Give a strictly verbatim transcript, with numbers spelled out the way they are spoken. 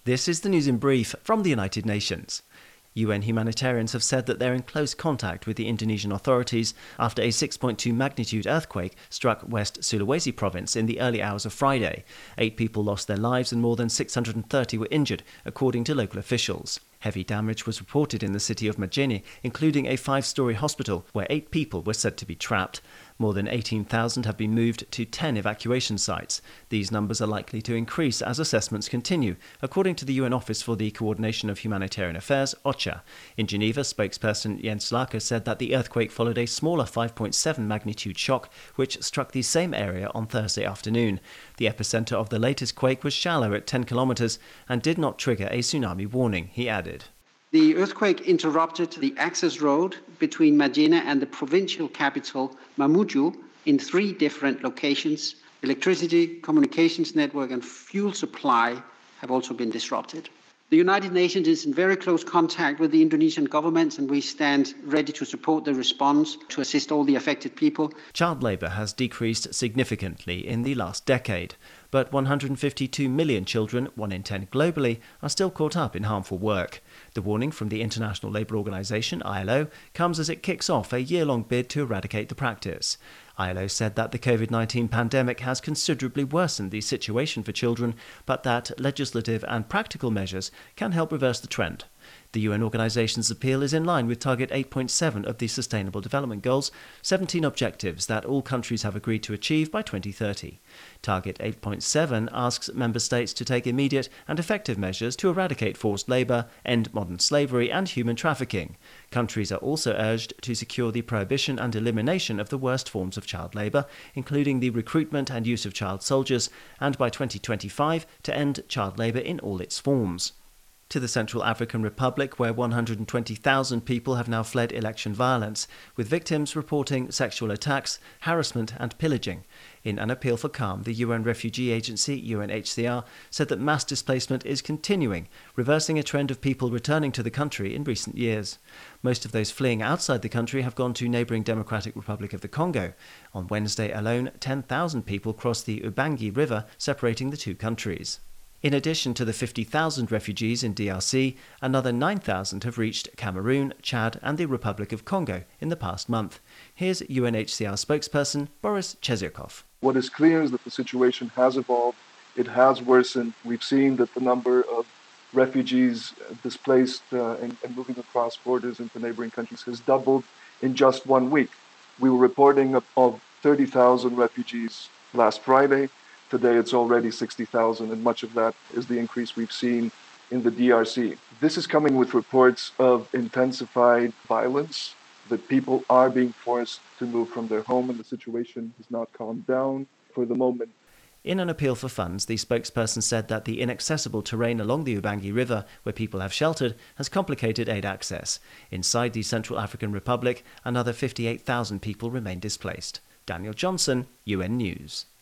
This is the news in brief from the United Nations. U N humanitarians have said that they're in close contact with the Indonesian authorities after a six point two magnitude earthquake struck West Sulawesi province in the early hours of Friday. Eight people lost their lives and more than six hundred thirty were injured, according to local officials. Heavy damage was reported in the city of Majene, including a five-storey hospital where eight people were said to be trapped. More than eighteen thousand have been moved to ten evacuation sites. These numbers are likely to increase as assessments continue, according to the U N Office for the Coordination of Humanitarian Affairs, OCHA. In Geneva, spokesperson Jens Laerke said that the earthquake followed a smaller five point seven magnitude shock, which struck the same area on Thursday afternoon. The epicenter of the latest quake was shallow at ten kilometers and did not trigger a tsunami warning, he added. The earthquake interrupted the access road between Majene and the provincial capital, Mamuju, in three different locations. Electricity, communications network, and fuel supply have also been disrupted. The United Nations is in very close contact with the Indonesian government, and we stand ready to support the response to assist all the affected people. Child labour has decreased significantly in the last decade, but one hundred fifty-two million children, one in ten globally, are still caught up in harmful work. The warning from the International Labour Organization, I L O, comes as it kicks off a year-long bid to eradicate the practice. I L O said that the COVID nineteen pandemic has considerably worsened the situation for children, but that legislative and practical measures can help reverse the trend. The U N organization's appeal is in line with Target eight point seven of the Sustainable Development Goals, seventeen objectives that all countries have agreed to achieve by twenty thirty. Target eight point seven asks member states to take immediate and effective measures to eradicate forced labour, end modern slavery and human trafficking. Countries are also urged to secure the prohibition and elimination of the worst forms of child labour, including the recruitment and use of child soldiers, and by twenty twenty-five to end child labour in all its forms. To the Central African Republic, where one hundred twenty thousand people have now fled election violence, with victims reporting sexual attacks, harassment and pillaging. In an appeal for calm, the U N refugee agency, U N H C R, said that mass displacement is continuing, reversing a trend of people returning to the country in recent years. Most of those fleeing outside the country have gone to neighbouring Democratic Republic of the Congo. On Wednesday alone, ten thousand people crossed the Ubangi River, separating the two countries. In addition to the fifty thousand refugees in D R C, another nine thousand have reached Cameroon, Chad and the Republic of Congo in the past month. Here's U N H C R spokesperson Boris Chezyakov. What is clear is that the situation has evolved. It has worsened. We've seen that the number of refugees displaced uh, and, and moving across borders into neighboring countries has doubled in just one week. We were reporting of, of thirty thousand refugees last Friday. Today it's already sixty thousand, and much of that is the increase we've seen in the D R C. This is coming with reports of intensified violence, that people are being forced to move from their home, and the situation has not calmed down for the moment. In an appeal for funds, the spokesperson said that the inaccessible terrain along the Ubangi River, where people have sheltered, has complicated aid access. Inside the Central African Republic, another fifty-eight thousand people remain displaced. Daniel Johnson, U N News.